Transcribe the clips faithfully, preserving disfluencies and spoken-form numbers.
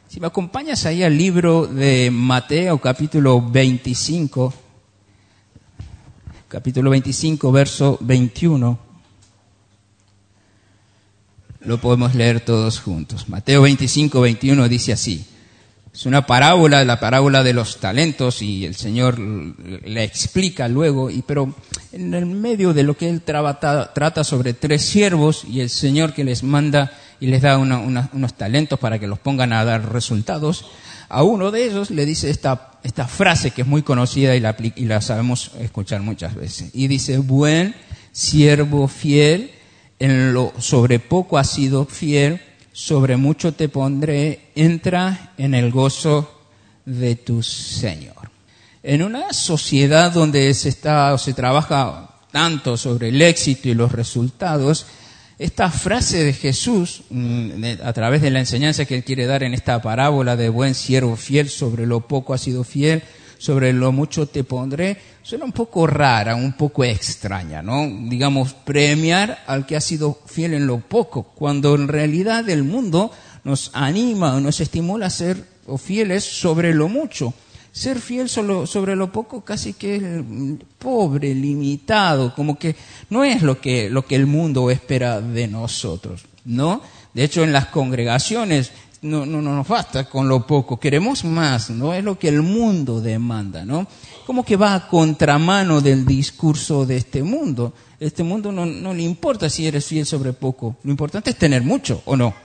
Si me acompañas ahí al libro de Mateo, capítulo veinticinco, capítulo veinticinco, verso veintiuno, lo podemos leer todos juntos. Mateo veinticinco, veintiuno dice así. Es una parábola, la parábola de los talentos, y el Señor la explica luego, y pero en el medio de lo que Él trata, trata sobre tres siervos y el Señor que les manda y les da una, una, unos talentos para que los pongan a dar resultados. A uno de ellos le dice esta, esta frase que es muy conocida y la, y la sabemos escuchar muchas veces. Y dice, buen siervo fiel, en lo sobre poco has sido fiel, sobre mucho te pondré, entra en el gozo de tu Señor. En una sociedad donde se está o se trabaja tanto sobre el éxito y los resultados, esta frase de Jesús, a través de la enseñanza que Él quiere dar en esta parábola de buen siervo fiel, sobre lo poco has sido fiel, sobre lo mucho te pondré, suena un poco rara, un poco extraña, ¿no? Digamos, premiar al que ha sido fiel en lo poco, cuando en realidad el mundo nos anima o nos estimula a ser fieles sobre lo mucho. Ser fiel solo sobre lo poco casi que es pobre, limitado, como que no es lo que, lo que el mundo espera de nosotros, ¿no? De hecho, en las congregaciones no, no, no nos basta con lo poco, queremos más, ¿no? Es lo que el mundo demanda, ¿no? Como que va a contramano del discurso de este mundo. Este mundo no, no le importa si eres fiel sobre poco, lo importante es tener mucho, ¿o no?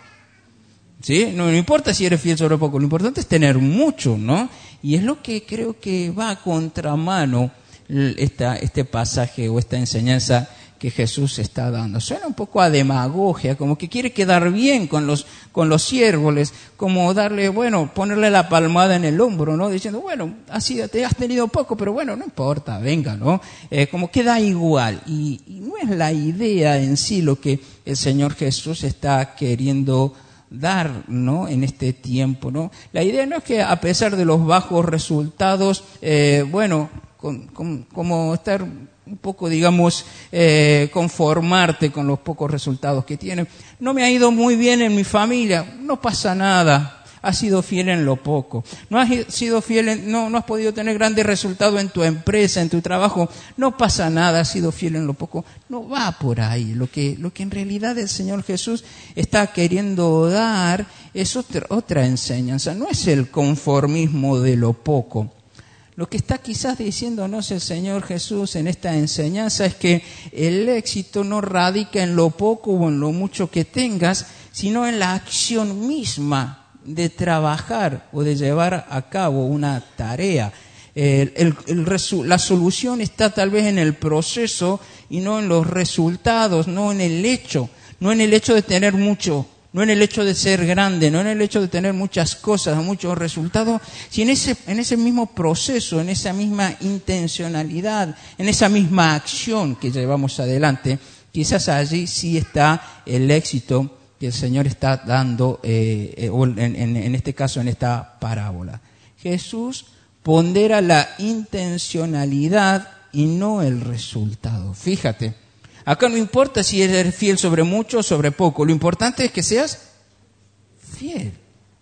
¿Sí? No, no importa si eres fiel sobre poco, lo importante es tener mucho, ¿no? Y es lo que creo que va a contramano esta, este pasaje o esta enseñanza que Jesús está dando. Suena un poco a demagogia, como que quiere quedar bien con los, con los siervos, como darle, bueno, ponerle la palmada en el hombro, ¿no? Diciendo, bueno, así te has tenido poco, pero bueno, no importa, venga, ¿no? Eh, como que da igual. Y, y no es la idea en sí lo que el Señor Jesús está queriendo dar, ¿no? En este tiempo, ¿no? La idea no es que a pesar de los bajos resultados, eh, bueno, con, con, como estar un poco, digamos, eh, conformarte con los pocos resultados que tienes. No me ha ido muy bien en mi familia, no pasa nada. Has sido fiel en lo poco. No has sido fiel en, no, no has podido tener grandes resultados en tu empresa, en tu trabajo. No pasa nada, has sido fiel en lo poco. No va por ahí. Lo que, lo que en realidad el Señor Jesús está queriendo dar es otra, otra enseñanza. No es el conformismo de lo poco. Lo que está quizás diciéndonos el Señor Jesús en esta enseñanza es que el éxito no radica en lo poco o en lo mucho que tengas, sino en la acción misma de trabajar o de llevar a cabo una tarea. El, el, el resu- la solución está tal vez en el proceso y no en los resultados, no en el hecho, no en el hecho de tener mucho, no en el hecho de ser grande, no en el hecho de tener muchas cosas, muchos resultados, sino en ese, en ese mismo proceso, en esa misma intencionalidad, en esa misma acción que llevamos adelante. Quizás allí sí está el éxito que el Señor está dando, eh, eh, en, en, en este caso, en esta parábola. Jesús pondera la intencionalidad y no el resultado. Fíjate, acá no importa si eres fiel sobre mucho o sobre poco, lo importante es que seas fiel.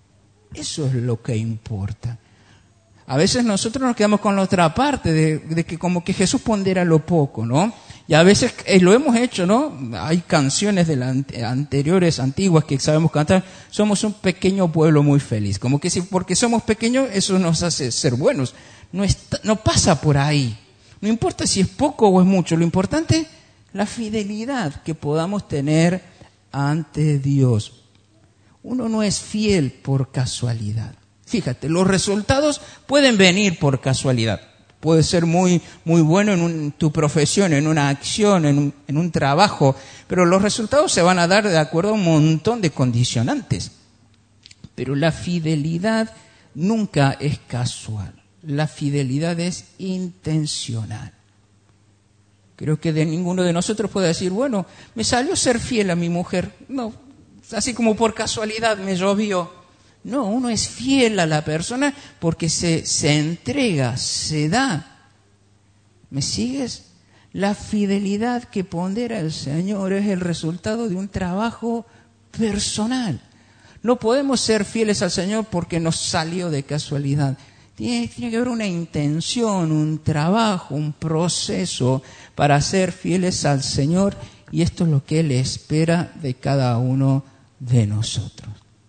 Eso es lo que importa. A veces nosotros nos quedamos con la otra parte de, de que como que Jesús pondera lo poco, ¿no? Y a veces eh, lo hemos hecho, ¿no? Hay canciones de las anteriores, antiguas, que sabemos cantar. Somos un pequeño pueblo muy feliz. Como que si porque somos pequeños, eso nos hace ser buenos. No, está, no pasa por ahí. No importa si es poco o es mucho. Lo importante es la fidelidad que podamos tener ante Dios. Uno no es fiel por casualidad. Fíjate, los resultados pueden venir por casualidad. Puede ser muy, muy bueno en un, tu profesión, en una acción, en un, en un trabajo, pero los resultados se van a dar de acuerdo a un montón de condicionantes. Pero la fidelidad nunca es casual. La fidelidad es intencional. Creo que de ninguno de nosotros puede decir, bueno, me salió ser fiel a mi mujer. No, así como por casualidad me llovió. No, uno es fiel a la persona porque se, se entrega, se da. ¿Me sigues? La fidelidad que pondera el Señor es el resultado de un trabajo personal. No podemos ser fieles al Señor porque nos salió de casualidad. Tiene, tiene que haber una intención, un trabajo, un proceso para ser fieles al Señor, y esto es lo que Él espera de cada uno de nosotros.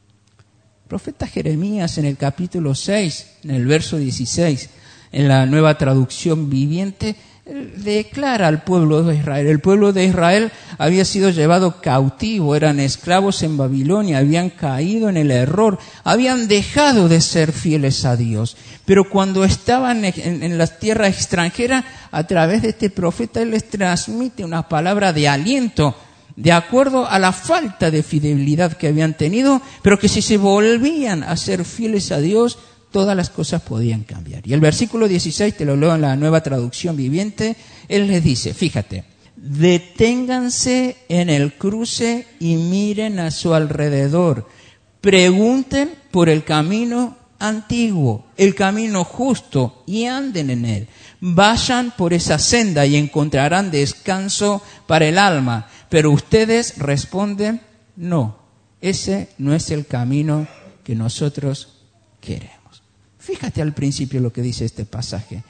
El profeta Jeremías en el capítulo seis, en el verso dieciséis, en la Nueva Traducción Viviente, declara al pueblo de Israel. El pueblo de Israel había sido llevado cautivo, eran esclavos en Babilonia, habían caído en el error, habían dejado de ser fieles a Dios. Pero cuando estaban en, en la tierra extranjera, a través de este profeta, Él les transmite una palabra de aliento, de acuerdo a la falta de fidelidad que habían tenido, pero que si se volvían a ser fieles a Dios, todas las cosas podían cambiar. Y el versículo dieciséis, te lo leo en la Nueva Traducción Viviente, Él les dice, fíjate, deténganse en el cruce y miren a su alrededor. Pregunten por el camino antiguo, el camino justo, y anden en él. Vayan por esa senda y encontrarán descanso para el alma. Pero ustedes responden, no, ese no es el camino que nosotros queremos. Fíjate al principio lo que dice este pasaje.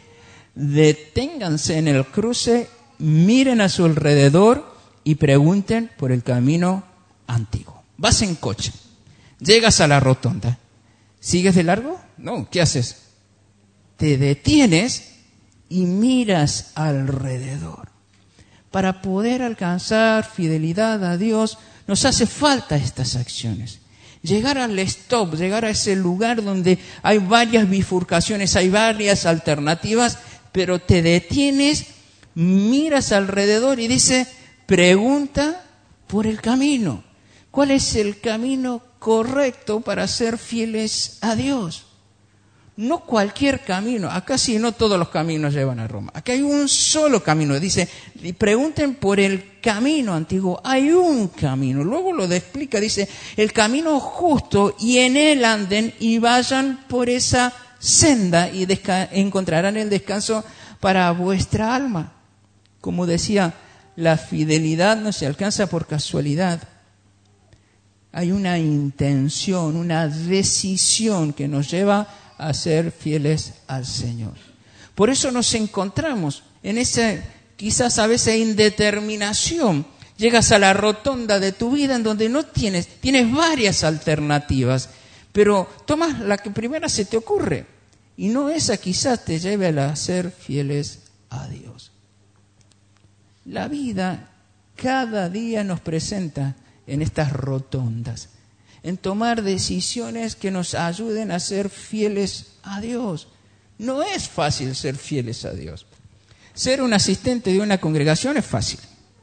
Deténganse en el cruce, miren a su alrededor y pregunten por el camino antiguo. Vas en coche, llegas a la rotonda. ¿Sigues de largo? No, ¿qué haces? Te detienes y miras alrededor. Para poder alcanzar fidelidad a Dios, nos hace falta estas acciones. Llegar al stop, llegar a ese lugar donde hay varias bifurcaciones, hay varias alternativas, pero te detienes, miras alrededor y dice, pregunta por el camino. ¿Cuál es el camino correcto para ser fieles a Dios? No cualquier camino. Acá sí, no todos los caminos llevan a Roma. Acá hay un solo camino. Dice, pregunten por el camino antiguo. Hay un camino. Luego lo explica, dice, el camino justo, y en él anden y vayan por esa senda y desca- encontrarán el descanso para vuestra alma. Como decía, la fidelidad no se alcanza por casualidad. Hay una intención, una decisión que nos lleva a ser fieles al Señor. Por eso nos encontramos en esa, quizás a veces, indeterminación. Llegas a la rotonda de tu vida en donde no tienes, tienes varias alternativas, pero tomas la que primera se te ocurre, y no esa quizás te lleve a ser fieles a Dios. La vida cada día nos presenta en estas rotondas, en tomar decisiones que nos ayuden a ser fieles a Dios. No es fácil ser fieles a Dios. Ser un asistente de una congregación es fácil.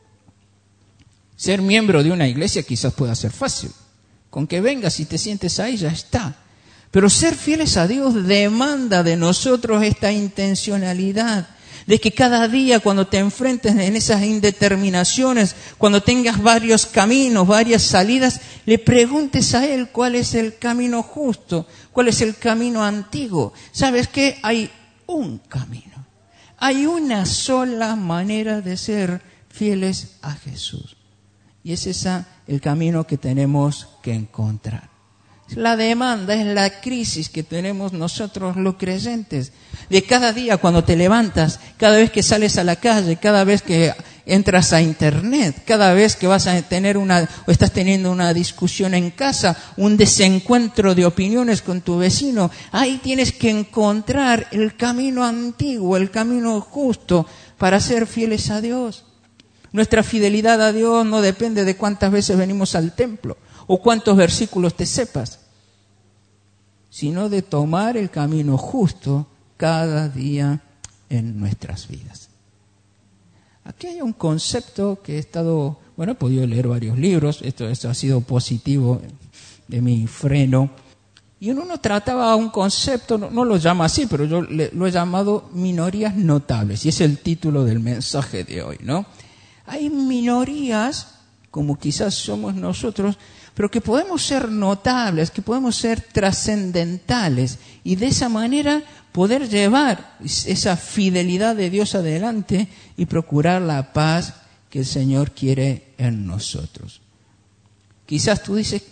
Ser miembro de una iglesia quizás pueda ser fácil. Con que vengas y te sientes ahí ya está. Pero ser fieles a Dios demanda de nosotros esta intencionalidad, de que cada día, cuando te enfrentes en esas indeterminaciones, cuando tengas varios caminos, varias salidas, le preguntes a Él cuál es el camino justo, cuál es el camino antiguo. ¿Sabes qué? Hay un camino. Hay una sola manera de ser fieles a Jesús. Y es ese el camino que tenemos que encontrar. La demanda es la crisis que tenemos nosotros los creyentes. De cada día cuando te levantas, cada vez que sales a la calle, cada vez que entras a internet, cada vez que vas a tener una, o estás teniendo una discusión en casa, un desencuentro de opiniones con tu vecino, ahí tienes que encontrar el camino antiguo, el camino justo para ser fieles a Dios. Nuestra fidelidad a Dios no depende de cuántas veces venimos al templo o cuántos versículos te sepas, sino de tomar el camino justo cada día en nuestras vidas. Aquí hay un concepto que he estado, bueno, he podido leer varios libros, esto, esto ha sido positivo de mi freno, y en uno trataba un concepto, no, no lo llama así, pero yo le, lo he llamado minorías notables, y es el título del mensaje de hoy, ¿no? Hay minorías, como quizás somos nosotros, pero que podemos ser notables, que podemos ser trascendentales, y de esa manera poder llevar esa fidelidad de Dios adelante y procurar la paz que el Señor quiere en nosotros. Quizás tú dices, ¿qué,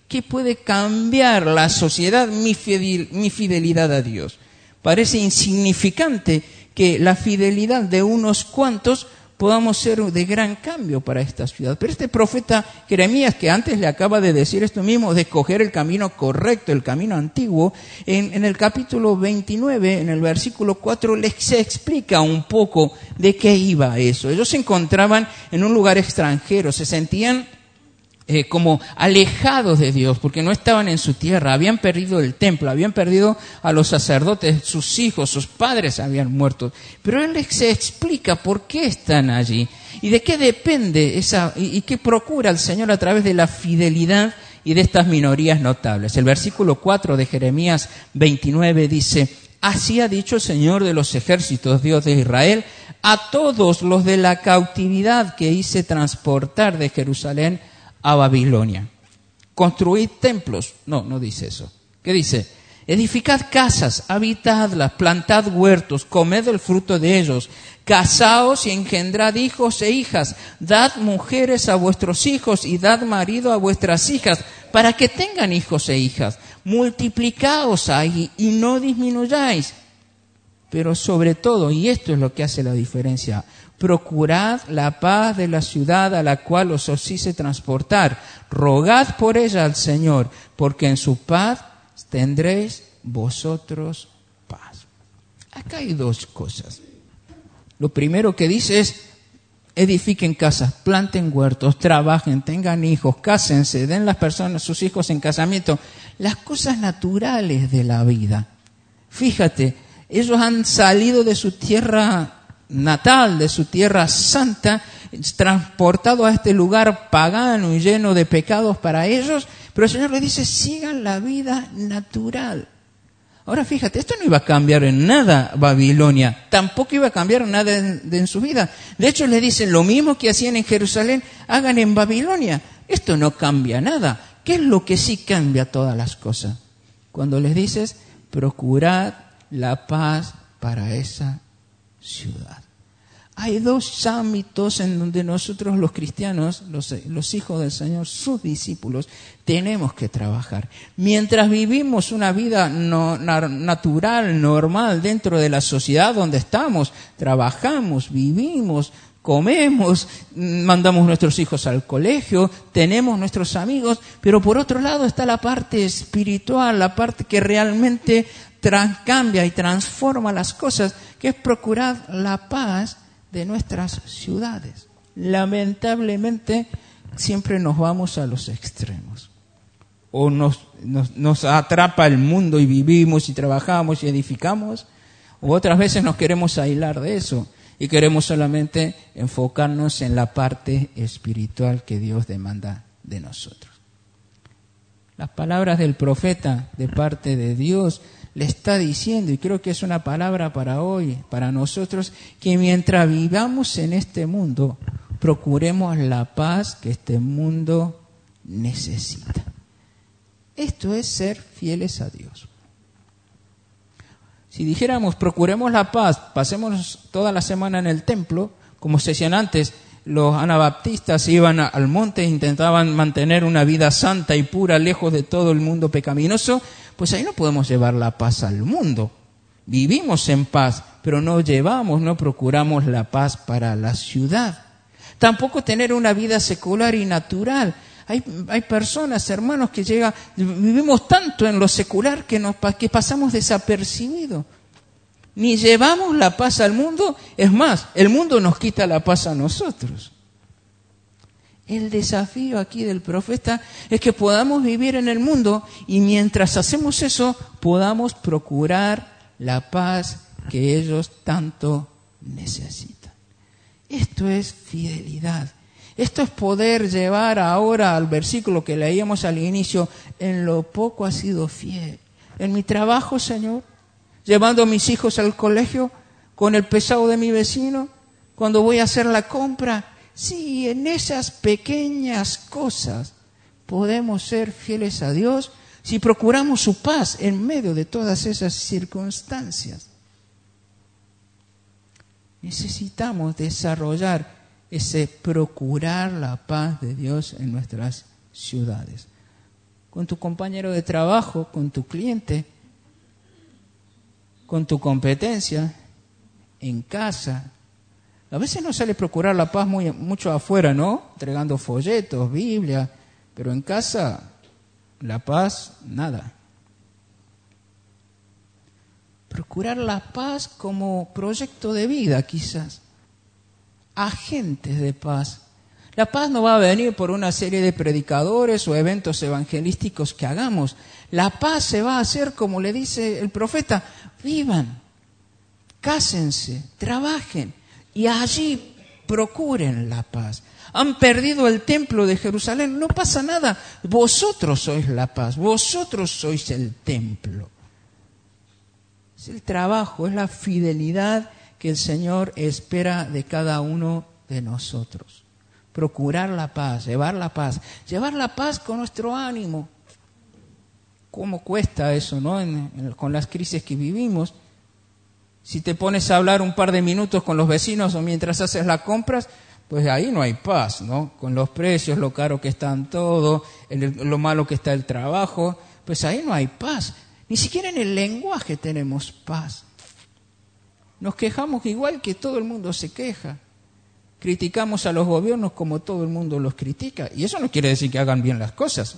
¿Qué puede cambiar la sociedad? Mi fidel, mi fidelidad a Dios. Parece insignificante que la fidelidad de unos cuantos podamos ser de gran cambio para esta ciudad. Pero este profeta Jeremías, que antes le acaba de decir esto mismo, de escoger el camino correcto, el camino antiguo, en, en el capítulo veintinueve, en el versículo cuatro, les explica un poco de qué iba eso. Ellos se encontraban en un lugar extranjero, se sentían Eh, como alejados de Dios, porque no estaban en su tierra, habían perdido el templo, habían perdido a los sacerdotes, sus hijos, sus padres habían muerto. Pero Él les explica por qué están allí y de qué depende esa y, y qué procura el Señor a través de la fidelidad y de estas minorías notables. El versículo cuatro de Jeremías veintinueve dice: así ha dicho el Señor de los ejércitos, Dios de Israel, a todos los de la cautividad que hice transportar de Jerusalén a Babilonia. Construid templos. No, no dice eso. ¿Qué dice? Edificad casas, habitadlas, plantad huertos, comed el fruto de ellos, casaos y engendrad hijos e hijas, dad mujeres a vuestros hijos y dad marido a vuestras hijas, para que tengan hijos e hijas. Multiplicaos ahí y no disminuyáis. Pero sobre todo, y esto es lo que hace la diferencia, procurad la paz de la ciudad a la cual os hice transportar. Rogad por ella al Señor, porque en su paz tendréis vosotros paz. Acá hay dos cosas. Lo primero que dice es: edifiquen casas, planten huertos, trabajen, tengan hijos, cásense, den las personas, sus hijos en casamiento. Las cosas naturales de la vida. Fíjate, ellos han salido de su tierra natal, de su tierra santa, transportado a este lugar pagano y lleno de pecados para ellos, pero el Señor les dice: sigan la vida natural. Ahora fíjate, esto no iba a cambiar en nada Babilonia, tampoco iba a cambiar nada en, de, en su vida. De hecho, les dicen lo mismo que hacían en Jerusalén, hagan en Babilonia. Esto no cambia nada. ¿Qué es lo que sí cambia todas las cosas? Cuando les dices: procurad la paz para esa ciudad. Hay dos ámbitos en donde nosotros los cristianos, los, los hijos del Señor, sus discípulos, tenemos que trabajar. Mientras vivimos una vida no, natural, normal, dentro de la sociedad donde estamos, trabajamos, vivimos, comemos, mandamos nuestros hijos al colegio, tenemos nuestros amigos, pero por otro lado está la parte espiritual, la parte que realmente trans, cambia y transforma las cosas, que es procurar la paz de nuestras ciudades. Lamentablemente siempre nos vamos a los extremos. O nos, nos, nos atrapa el mundo y vivimos y trabajamos y edificamos, o otras veces nos queremos aislar de eso y queremos solamente enfocarnos en la parte espiritual que Dios demanda de nosotros. Las palabras del profeta de parte de Dios le está diciendo, y creo que es una palabra para hoy, para nosotros, que mientras vivamos en este mundo, procuremos la paz que este mundo necesita. Esto es ser fieles a Dios. Si dijéramos, procuremos la paz, pasemos toda la semana en el templo, como se decían antes, los anabaptistas iban al monte e intentaban mantener una vida santa y pura, lejos de todo el mundo pecaminoso, pues ahí no podemos llevar la paz al mundo. Vivimos en paz, pero no llevamos, no procuramos la paz para la ciudad. Tampoco tener una vida secular y natural. Hay, hay personas, hermanos, que llegan, vivimos tanto en lo secular que, nos, que pasamos desapercibidos. Ni llevamos la paz al mundo, es más, el mundo nos quita la paz a nosotros. El desafío aquí del profeta es que podamos vivir en el mundo y mientras hacemos eso, podamos procurar la paz que ellos tanto necesitan. Esto es fidelidad. Esto es poder llevar ahora al versículo que leíamos al inicio: en lo poco has sido fiel. En mi trabajo, Señor, llevando a mis hijos al colegio, con el pesado de mi vecino, cuando voy a hacer la compra. Sí, en esas pequeñas cosas podemos ser fieles a Dios si procuramos su paz en medio de todas esas circunstancias. Necesitamos desarrollar ese procurar la paz de Dios en nuestras ciudades. con tu compañero de trabajo, con tu cliente, con tu competencia, en casa. A veces no sale procurar la paz muy, mucho afuera, ¿no? Entregando folletos, Biblia, pero en casa la paz, nada. Procurar la paz como proyecto de vida, quizás. Agentes de paz. La paz no va a venir por una serie de predicadores o eventos evangelísticos que hagamos. La paz se va a hacer, como le dice el profeta, vivan, cásense, trabajen y allí procuren la paz. Han perdido el templo de Jerusalén, no pasa nada. Vosotros sois la paz, vosotros sois el templo. Es el trabajo, es la fidelidad que el Señor espera de cada uno de nosotros. Procurar la paz, llevar la paz, llevar la paz con nuestro ánimo. ¿Cómo cuesta eso, no? En, en, con las crisis que vivimos. Si te pones a hablar un par de minutos con los vecinos o mientras haces las compras, pues ahí no hay paz, ¿no? Con los precios, lo caro que están todo, el, lo malo que está el trabajo, pues ahí no hay paz. Ni siquiera en el lenguaje tenemos paz. Nos quejamos igual que todo el mundo se queja. Criticamos a los gobiernos como todo el mundo los critica. Y eso no quiere decir que hagan bien las cosas.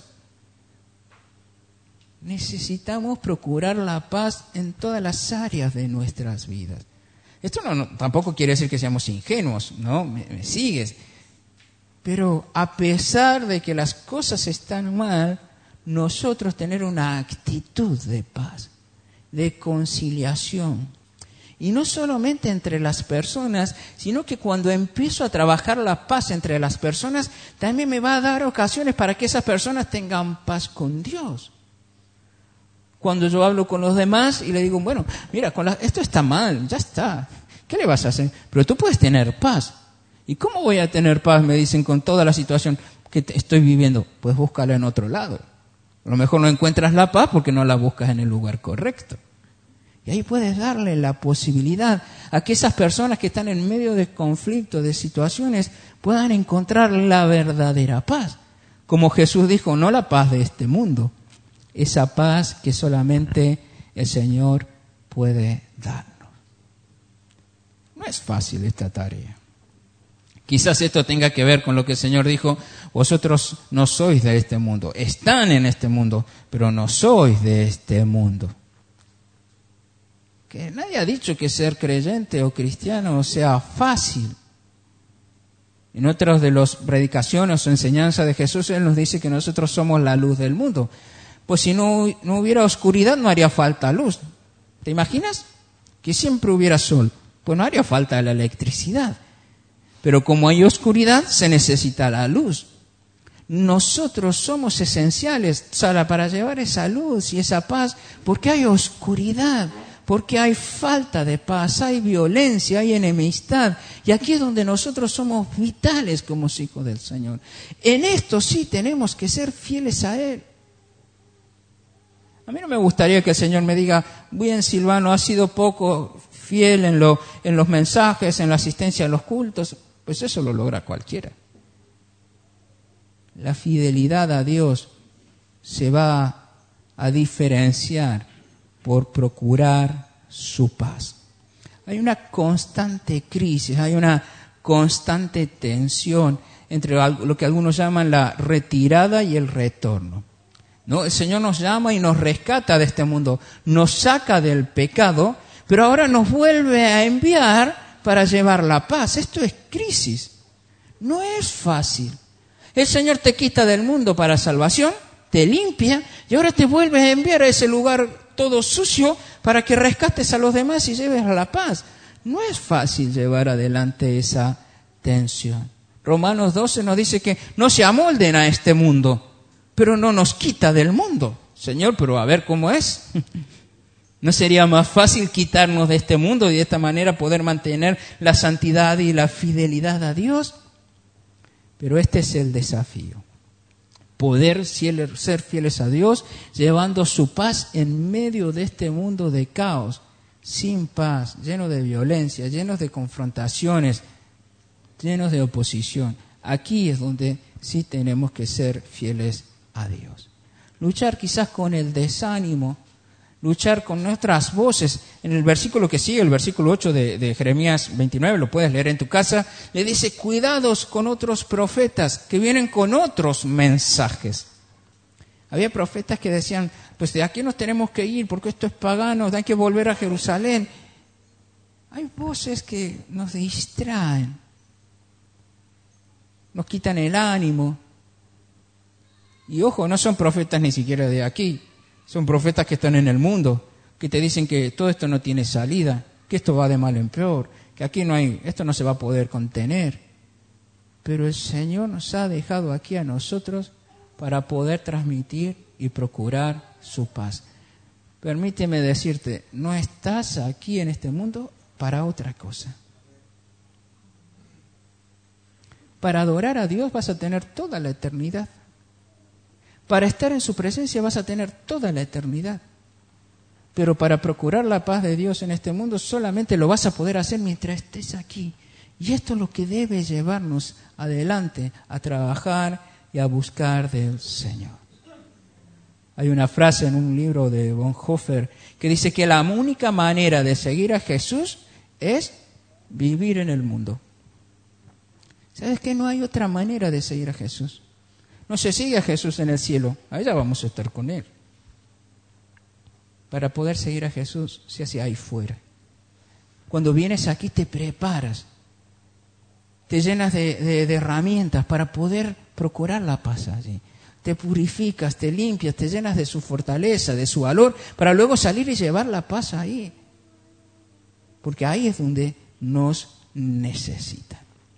Necesitamos procurar la paz en todas las áreas de nuestras vidas. Esto no, no, tampoco quiere decir que seamos ingenuos, ¿no? Me, me sigues. Pero a pesar de que las cosas están mal, nosotros tener una actitud de paz, de conciliación. Y no solamente entre las personas, sino que cuando empiezo a trabajar la paz entre las personas, también me va a dar ocasiones para que esas personas tengan paz con Dios. Cuando yo hablo con los demás y le digo, bueno, mira, con la, esto está mal, ya está. ¿Qué le vas a hacer? Pero tú puedes tener paz. ¿Y cómo voy a tener paz? Me dicen, con toda la situación que estoy viviendo. Pues búscala en otro lado. A lo mejor no encuentras la paz porque no la buscas en el lugar correcto. Y ahí puedes darle la posibilidad a que esas personas que están en medio de conflictos, de situaciones, puedan encontrar la verdadera paz. Como Jesús dijo, no la paz de este mundo, esa paz que solamente el Señor puede darnos. No es fácil esta tarea. Quizás esto tenga que ver con lo que el Señor dijo, vosotros no sois de este mundo, están en este mundo, pero no sois de este mundo. Que nadie ha dicho que ser creyente o cristiano sea fácil. En otras de las predicaciones o enseñanzas de Jesús, Él nos dice que nosotros somos la luz del mundo. Pues si no, no hubiera oscuridad, no haría falta luz. ¿Te imaginas? Que siempre hubiera sol. Pues no haría falta la electricidad. Pero como hay oscuridad, se necesita la luz. Nosotros somos esenciales, Sara, para llevar esa luz y esa paz, porque hay oscuridad. Porque hay falta de paz, hay violencia, hay enemistad. Y aquí es donde nosotros somos vitales como hijos del Señor. En esto sí tenemos que ser fieles a Él. A mí no me gustaría que el Señor me diga, bien Silvano, has sido poco fiel en, lo, en los mensajes, en la asistencia a los cultos. Pues eso lo logra cualquiera. La fidelidad a Dios se va a diferenciar por procurar su paz. Hay una constante crisis, hay una constante tensión entre lo que algunos llaman la retirada y el retorno. ¿No? El Señor nos llama y nos rescata de este mundo, nos saca del pecado, pero ahora nos vuelve a enviar para llevar la paz. Esto es crisis. No es fácil. El Señor te quita del mundo para salvación, te limpia y ahora te vuelve a enviar a ese lugar todo sucio para que rescates a los demás y lleves a la paz. No es fácil llevar adelante esa tensión. Romanos doce nos dice que no se amolden a este mundo, pero no nos quita del mundo. Señor, pero a ver cómo es. ¿No sería más fácil quitarnos de este mundo y de esta manera poder mantener la santidad y la fidelidad a Dios? Pero este es el desafío. Poder ser fieles a Dios, llevando su paz en medio de este mundo de caos, sin paz, lleno de violencia, llenos de confrontaciones, llenos de oposición. Aquí es donde sí tenemos que ser fieles a Dios. luchar quizás con el desánimo, luchar con nuestras voces. En el versículo que sigue, el versículo ocho de, de Jeremías veintinueve, lo puedes leer en tu casa, le dice, cuidados con otros profetas que vienen con otros mensajes. Había profetas que decían, pues de aquí nos tenemos que ir porque esto es pagano, hay que volver a Jerusalén. Hay voces que nos distraen, nos quitan el ánimo. Y ojo, no son profetas ni siquiera de aquí. Son profetas que están en el mundo, que te dicen que todo esto no tiene salida, que esto va de mal en peor, que aquí no hay, esto no se va a poder contener. Pero el Señor nos ha dejado aquí a nosotros para poder transmitir y procurar su paz. Permíteme decirte, no estás aquí en este mundo para otra cosa. Para adorar a Dios vas a tener toda la eternidad. Para estar en su presencia vas a tener toda la eternidad. Pero para procurar la paz de Dios en este mundo solamente lo vas a poder hacer mientras estés aquí. Y esto es lo que debe llevarnos adelante a trabajar y a buscar del Señor. Hay una frase en un libro de Bonhoeffer que dice que la única manera de seguir a Jesús es vivir en el mundo. ¿Sabes que no hay otra manera de seguir a Jesús? No se sigue a Jesús en el cielo, allá vamos a estar con Él. Para poder seguir a Jesús se hace ahí fuera. Cuando vienes aquí te preparas, te llenas de, de, de herramientas para poder procurar la paz allí. Te purificas, te limpias, te llenas de su fortaleza, de su valor, para luego salir y llevar la paz ahí. Porque ahí es donde nos necesitan.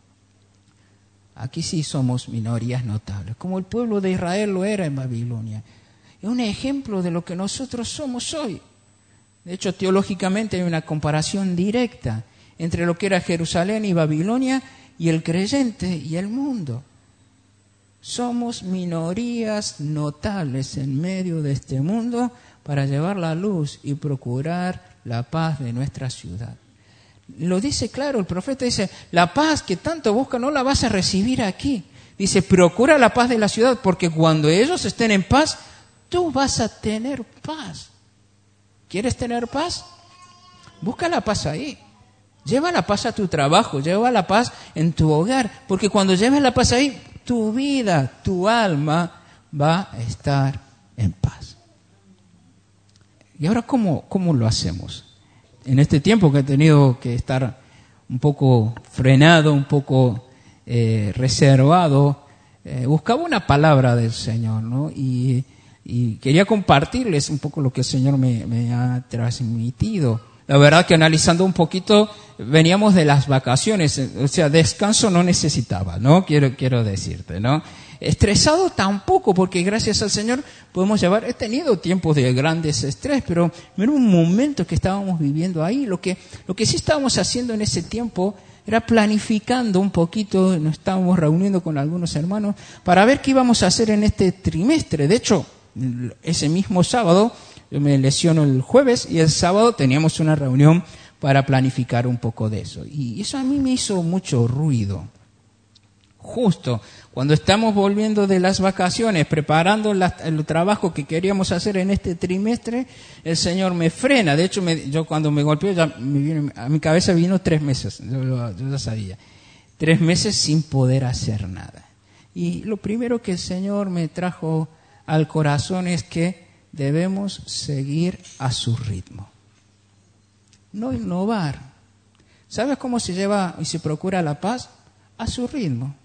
Aquí sí somos minorías notables, como el pueblo de Israel lo era en Babilonia. Es un ejemplo de lo que nosotros somos hoy. De hecho, teológicamente hay una comparación directa entre lo que era Jerusalén y Babilonia y el creyente y el mundo. Somos minorías notables en medio de este mundo para llevar la luz y procurar la paz de nuestra ciudad. Lo dice claro, el profeta dice, la paz que tanto busca no la vas a recibir aquí. Dice, procura la paz de la ciudad porque cuando ellos estén en paz, tú vas a tener paz. ¿Quieres tener paz? Busca la paz ahí. Lleva la paz a tu trabajo, lleva la paz en tu hogar, porque cuando lleves la paz ahí, tu vida, tu alma va a estar en paz. ¿Y ahora cómo, cómo lo hacemos? En este tiempo que he tenido que estar un poco frenado, un poco eh, reservado, eh, buscaba una palabra del Señor, ¿no? Y, y quería compartirles un poco lo que el Señor me, me ha transmitido. La verdad que analizando un poquito, veníamos de las vacaciones, o sea, descanso no necesitaba, ¿no? Quiero, quiero decirte, ¿no? Estresado tampoco, porque gracias al Señor podemos llevar, he tenido tiempos de grandes estrés, pero era un momento que estábamos viviendo ahí. Lo que, lo que sí estábamos haciendo en ese tiempo era planificando un poquito, nos estábamos reuniendo con algunos hermanos para ver qué íbamos a hacer en este trimestre. De hecho, ese mismo sábado, yo me lesiono el jueves y el sábado teníamos una reunión para planificar un poco de eso. Y eso a mí me hizo mucho ruido. Justo cuando estamos volviendo de las vacaciones, preparando la, el trabajo que queríamos hacer en este trimestre, el Señor me frena. De hecho, me, yo cuando me golpeó, ya me vino, a mi cabeza vino tres meses, yo, yo ya sabía. Tres meses sin poder hacer nada. Y lo primero que el Señor me trajo al corazón es que debemos seguir a su ritmo. No innovar. ¿Sabes cómo se lleva y se procura la paz? A su ritmo.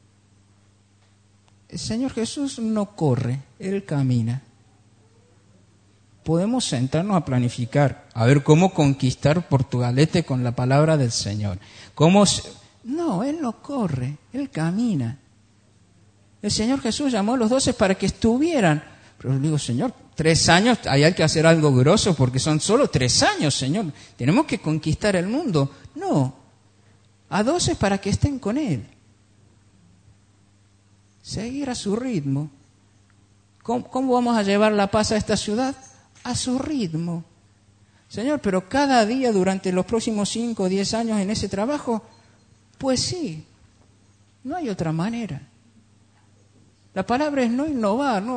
El Señor Jesús no corre, Él camina. Podemos sentarnos a planificar, a ver cómo conquistar Portugalete con la palabra del Señor. ¿Cómo se... No, Él no corre, Él camina. El Señor Jesús llamó a los doce para que estuvieran. Pero le digo, Señor, tres años, ahí hay que hacer algo grosso porque son solo tres años, Señor. Tenemos que conquistar el mundo. No, a doce para que estén con Él. Seguir a su ritmo. ¿Cómo, ¿Cómo vamos a llevar la paz a esta ciudad? A su ritmo. Señor, pero cada día durante los próximos cinco o diez años en ese trabajo, pues sí, no hay otra manera. La palabra es no innovar, no,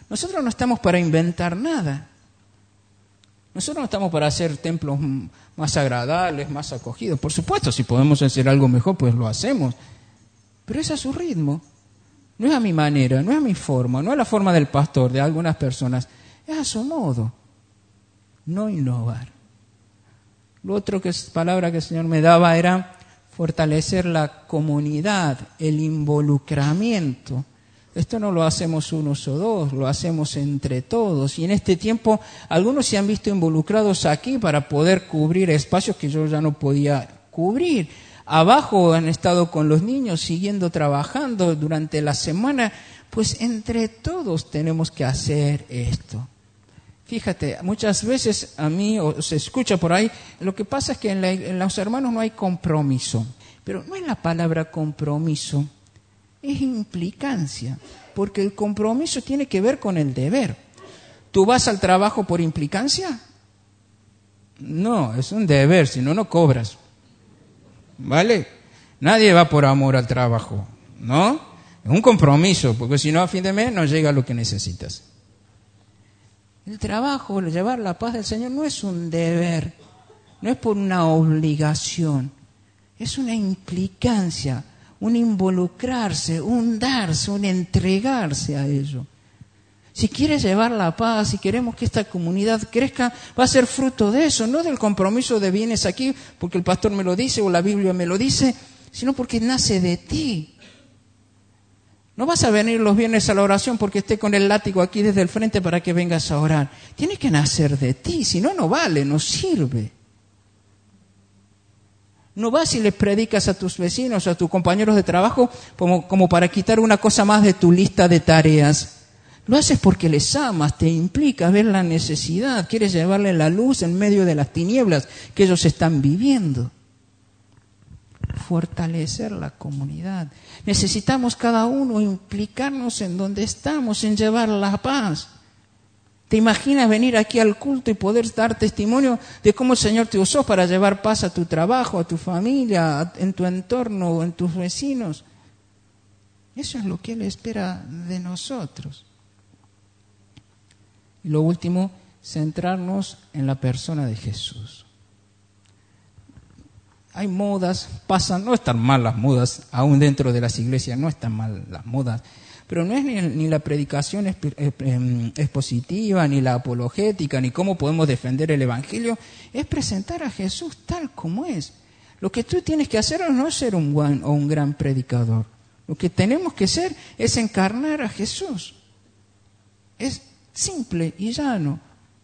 Nosotros no estamos para inventar nada. Nosotros no estamos para hacer templos más agradables, más acogidos. Por supuesto, si podemos hacer algo mejor, pues lo hacemos. Pero es a su ritmo. No es a mi manera, no es a mi forma, no es la forma del pastor, de algunas personas. Es a su modo. No innovar. Lo otro que es palabra que el Señor me daba era fortalecer la comunidad, el involucramiento. Esto no lo hacemos unos o dos, lo hacemos entre todos. Y en este tiempo algunos se han visto involucrados aquí para poder cubrir espacios que yo ya no podía cubrir. Abajo han estado con los niños siguiendo trabajando durante la semana. Pues entre todos tenemos que hacer esto. Fíjate, muchas veces a mí, o se escucha por ahí, lo que pasa es que en, la, en los hermanos no hay compromiso. Pero no es la palabra compromiso, es implicancia. Porque el compromiso tiene que ver con el deber. ¿Tú vas al trabajo por implicancia? No, es un deber, si no, no cobras. ¿Vale? Nadie va por amor al trabajo, ¿no? Es un compromiso, porque si no, a fin de mes no llega lo que necesitas. El trabajo, llevar la paz del Señor no es un deber, no es por una obligación, es una implicancia, un involucrarse, un darse, un entregarse a ello. Si quieres llevar la paz, si queremos que esta comunidad crezca, va a ser fruto de eso, no del compromiso de vienes aquí porque el pastor me lo dice o la Biblia me lo dice, sino porque nace de ti. No vas a venir los viernes a la oración porque esté con el látigo aquí desde el frente para que vengas a orar. Tiene que nacer de ti, si no, no vale, no sirve. No vas y les predicas a tus vecinos, a tus compañeros de trabajo, como, como para quitar una cosa más de tu lista de tareas. Lo haces porque les amas, te implica ver la necesidad, quieres llevarle la luz en medio de las tinieblas que ellos están viviendo. Fortalecer la comunidad. Necesitamos cada uno implicarnos en donde estamos, en llevar la paz. ¿Te imaginas venir aquí al culto y poder dar testimonio de cómo el Señor te usó para llevar paz a tu trabajo, a tu familia, en tu entorno, en tus vecinos? Eso es lo que Él espera de nosotros. Y lo último, centrarnos en la persona de Jesús. Hay modas, pasan, no están mal las modas, aún dentro de las iglesias no están mal las modas, pero no es ni, ni la predicación expositiva, ni la apologética, ni cómo podemos defender el Evangelio, es presentar a Jesús tal como es. Lo que tú tienes que hacer no es ser un buen o un gran predicador, lo que tenemos que ser es encarnar a Jesús. Es simple y llano.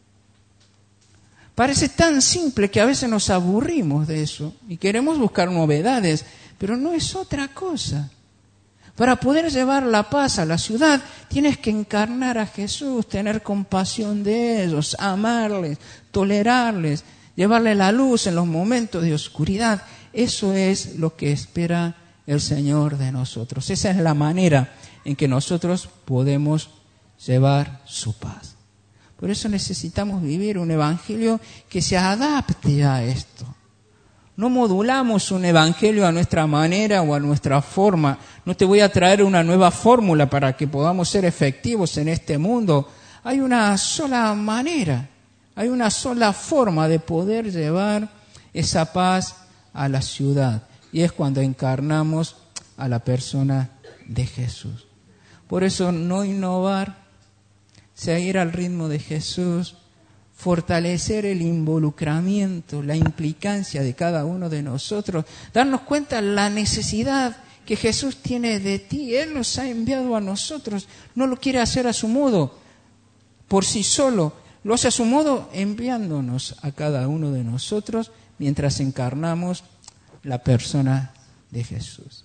Parece tan simple que a veces nos aburrimos de eso y queremos buscar novedades, pero no es otra cosa. Para poder llevar la paz a la ciudad, tienes que encarnar a Jesús, tener compasión de ellos, amarles, tolerarles, llevarle la luz en los momentos de oscuridad. Eso es lo que espera el Señor de nosotros. Esa es la manera en que nosotros podemos llevar su paz. Por eso necesitamos vivir un evangelio que se adapte a esto. No modulamos un evangelio a nuestra manera o a nuestra forma. No te voy a traer una nueva fórmula para que podamos ser efectivos en este mundo. Hay una sola manera, hay una sola forma de poder llevar esa paz a la ciudad. Y es cuando encarnamos a la persona de Jesús. Por eso no innovar, seguir al ritmo de Jesús, fortalecer el involucramiento, la implicancia de cada uno de nosotros, darnos cuenta de la necesidad que Jesús tiene de ti. Él nos ha enviado a nosotros, no lo quiere hacer a su modo, por sí solo, lo hace a su modo enviándonos a cada uno de nosotros mientras encarnamos la persona de Jesús.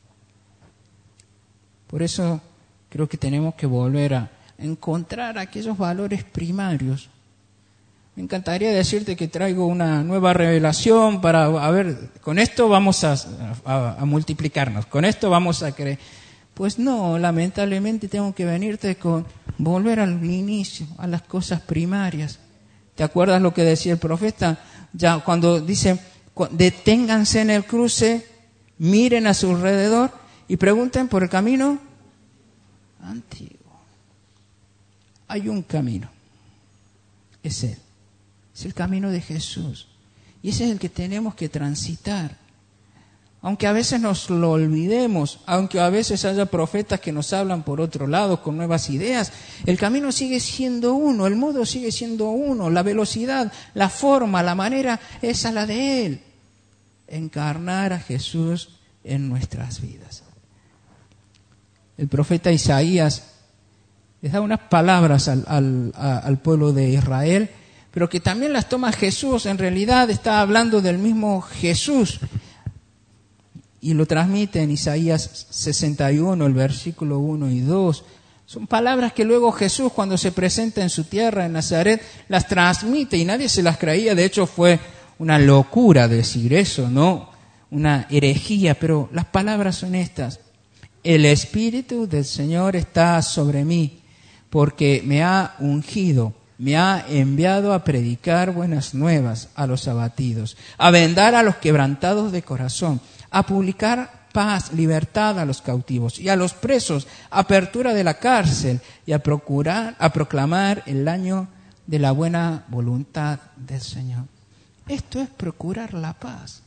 Por eso creo que tenemos que volver a encontrar aquellos valores primarios. Me encantaría decirte que traigo una nueva revelación para, a ver, con esto vamos a, a, a multiplicarnos, con esto vamos a creer. Pues no, lamentablemente tengo que venirte con volver al inicio, a las cosas primarias. ¿Te acuerdas lo que decía el profeta? Ya cuando dice, deténganse en el cruce, miren a su alrededor y pregunten por el camino antiguo. hay un camino. Es Él. Es el camino de Jesús. Y ese es el que tenemos que transitar. Aunque a veces nos lo olvidemos, aunque a veces haya profetas que nos hablan por otro lado con nuevas ideas, el camino sigue siendo uno, el modo sigue siendo uno, la velocidad, la forma, la manera, esa es la de Él. Encarnar a Jesús en nuestras vidas. El profeta Isaías les da unas palabras al, al, al pueblo de Israel, pero que también las toma Jesús. En realidad está hablando del mismo Jesús. Y lo transmite en Isaías sesenta y uno, el versículo uno y dos. Son palabras que luego Jesús, cuando se presenta en su tierra, en Nazaret, las transmite y nadie se las creía. De hecho, fue una locura decir eso, ¿no? Una herejía, pero las palabras son estas. El Espíritu del Señor está sobre mí, porque me ha ungido, me ha enviado a predicar buenas nuevas a los abatidos, a vendar a los quebrantados de corazón, a publicar paz, libertad a los cautivos y a los presos, apertura de la cárcel y a procurar, a proclamar el año de la buena voluntad del Señor. Esto es procurar la paz.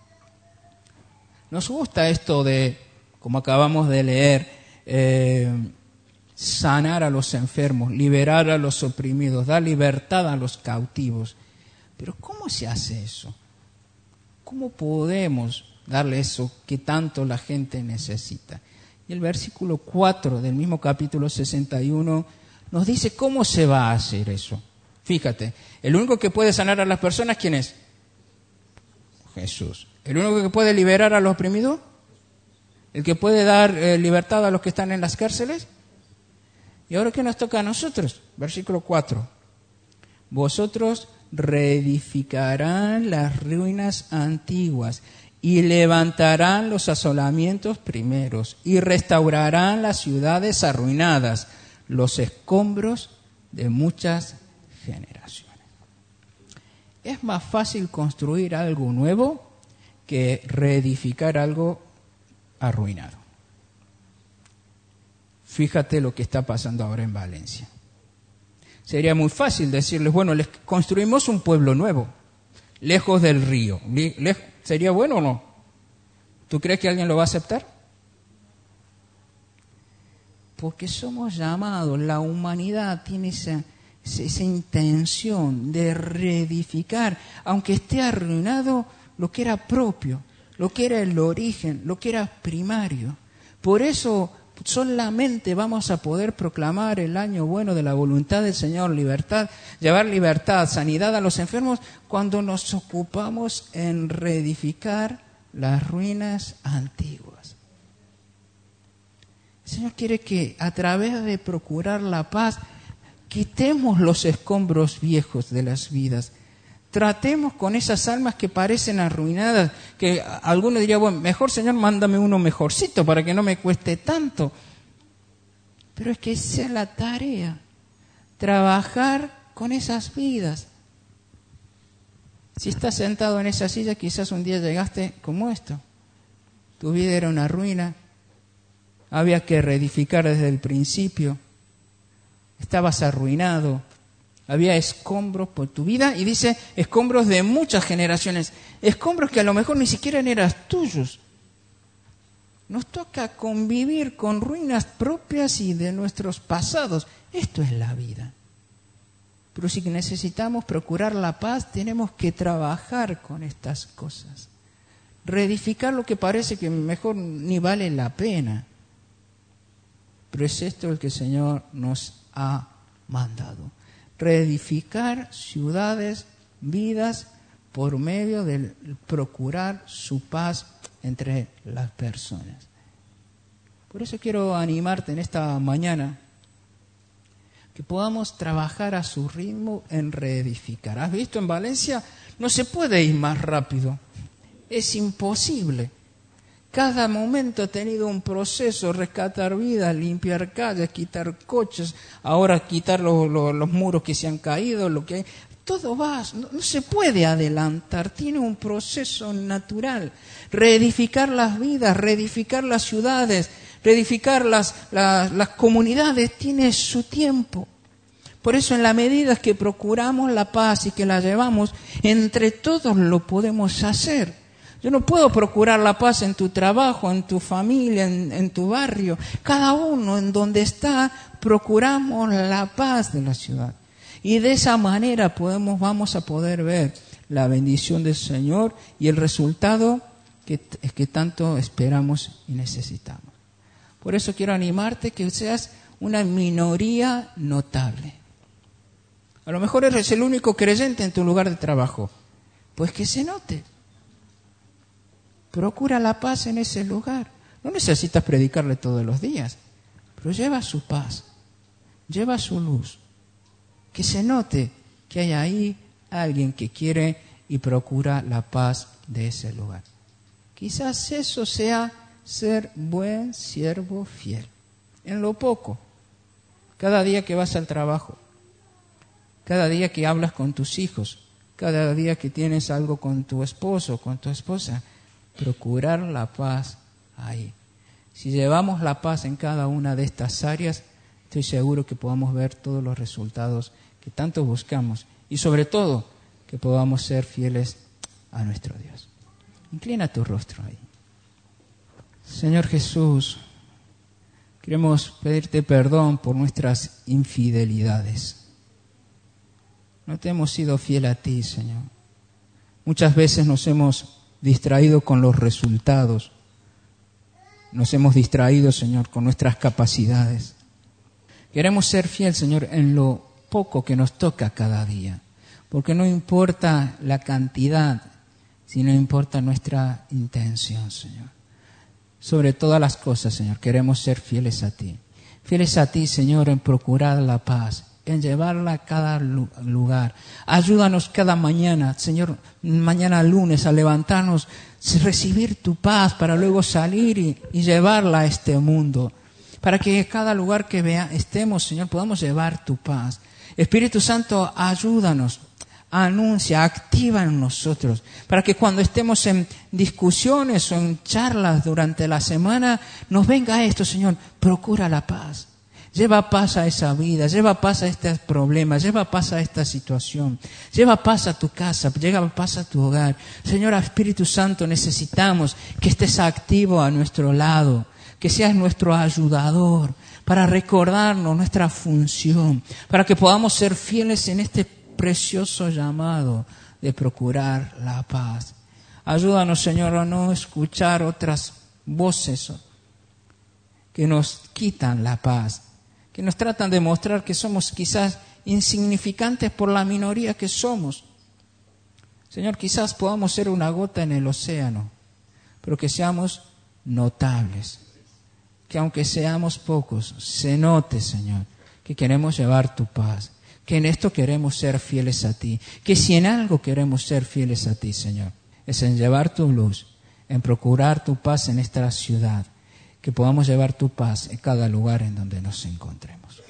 Nos gusta esto de, como acabamos de leer, eh, sanar a los enfermos, liberar a los oprimidos, dar libertad a los cautivos. Pero ¿cómo se hace eso? ¿Cómo podemos darle eso que tanto la gente necesita? Y el versículo cuatro del mismo capítulo sesenta y uno nos dice cómo se va a hacer eso. Fíjate, el único que puede sanar a las personas, ¿quién es? Jesús. ¿El único que puede liberar a los oprimidos? ¿El que puede dar eh, libertad a los que están en las cárceles? ¿Y ahora qué nos toca a nosotros? Versículo cuatro. Vosotros reedificarán las ruinas antiguas y levantarán los asolamientos primeros y restaurarán las ciudades arruinadas, los escombros de muchas generaciones. Es más fácil construir algo nuevo que reedificar algo arruinado. Fíjate lo que está pasando ahora en Valencia. Sería muy fácil decirles, bueno, les construimos un pueblo nuevo, lejos del río. ¿Sería bueno o no? ¿Tú crees que alguien lo va a aceptar? Porque somos llamados, la humanidad tiene esa, esa intención de reedificar, aunque esté arruinado, lo que era propio, lo que era el origen, lo que era primario. Por eso solamente vamos a poder proclamar el año bueno de la voluntad del Señor, libertad, llevar libertad, sanidad a los enfermos, cuando nos ocupamos en reedificar las ruinas antiguas. El Señor quiere que a través de procurar la paz, quitemos los escombros viejos de las vidas. Tratemos con esas almas que parecen arruinadas, que alguno diría, bueno, mejor Señor, mándame uno mejorcito para que no me cueste tanto. Pero es que esa es la tarea, trabajar con esas vidas. Si estás sentado en esa silla, quizás un día llegaste como esto. Tu vida era una ruina, había que reedificar desde el principio, estabas arruinado. Había escombros por tu vida, y dice escombros de muchas generaciones, escombros que a lo mejor ni siquiera eran tuyos. Nos toca convivir con ruinas propias y de nuestros pasados. Esto es la vida. Pero si necesitamos procurar la paz, tenemos que trabajar con estas cosas. Reedificar lo que parece que mejor ni vale la pena. Pero es esto el que el Señor nos ha mandado. Reedificar ciudades, vidas, por medio de procurar su paz entre las personas. Por eso quiero animarte en esta mañana que podamos trabajar a su ritmo en reedificar. ¿Has visto en Valencia? No se puede ir más rápido. Es imposible. Cada momento ha tenido un proceso, rescatar vidas, limpiar calles, quitar coches, ahora quitar los, los, los muros que se han caído, lo que hay. Todo va, no, no se puede adelantar, tiene un proceso natural. Reedificar las vidas, reedificar las ciudades, reedificar las, las, las comunidades, tiene su tiempo. Por eso, en la medida que procuramos la paz y que la llevamos, entre todos lo podemos hacer. Yo no puedo procurar la paz en tu trabajo, en tu familia, en, en tu barrio. Cada uno en donde está, procuramos la paz de la ciudad. Y de esa manera podemos, vamos a poder ver la bendición del Señor y el resultado que, que tanto esperamos y necesitamos. Por eso quiero animarte que seas una minoría notable. A lo mejor eres el único creyente en tu lugar de trabajo. Pues que se note. Procura la paz en ese lugar. No necesitas predicarle todos los días, pero lleva su paz, lleva su luz. Que se note que hay ahí alguien que quiere y procura la paz de ese lugar. Quizás eso sea ser buen siervo fiel. En lo poco, cada día que vas al trabajo, cada día que hablas con tus hijos, cada día que tienes algo con tu esposo, con tu esposa, procurar la paz ahí. Si llevamos la paz en cada una de estas áreas, estoy seguro que podamos ver todos los resultados que tanto buscamos y sobre todo que podamos ser fieles a nuestro Dios. Inclina tu rostro ahí. Señor Jesús, queremos pedirte perdón por nuestras infidelidades. No te hemos sido fiel a ti, Señor. Muchas veces nos hemos distraído con los resultados. Nos hemos distraído, Señor, con nuestras capacidades. Queremos ser fiel, Señor, en lo poco que nos toca cada día. Porque no importa la cantidad, sino importa nuestra intención, Señor. Sobre todas las cosas, Señor, queremos ser fieles a ti. Fieles a ti, Señor, en procurar la paz, en llevarla a cada lugar. Ayúdanos cada mañana, Señor, mañana lunes, a levantarnos, recibir tu paz para luego salir y, y llevarla a este mundo. Para que en cada lugar que vea, estemos, Señor, podamos llevar tu paz. Espíritu Santo, ayúdanos, anuncia, activa en nosotros, para que cuando estemos en discusiones o en charlas durante la semana, nos venga esto, Señor, procura la paz. Lleva paz a esa vida, lleva paz a estos problemas, lleva paz a esta situación, lleva paz a tu casa, lleva paz a tu hogar. Señor, Espíritu Santo, necesitamos que estés activo a nuestro lado, que seas nuestro ayudador, para recordarnos nuestra función, para que podamos ser fieles en este precioso llamado de procurar la paz. Ayúdanos, Señor, a no escuchar otras voces que nos quitan la paz, que nos tratan de mostrar que somos quizás insignificantes por la minoría que somos. Señor, quizás podamos ser una gota en el océano, pero que seamos notables, que aunque seamos pocos, se note, Señor, que queremos llevar tu paz, que en esto queremos ser fieles a ti, que si en algo queremos ser fieles a ti, Señor, es en llevar tu luz, en procurar tu paz en esta ciudad, que podamos llevar tu paz en cada lugar en donde nos encontremos.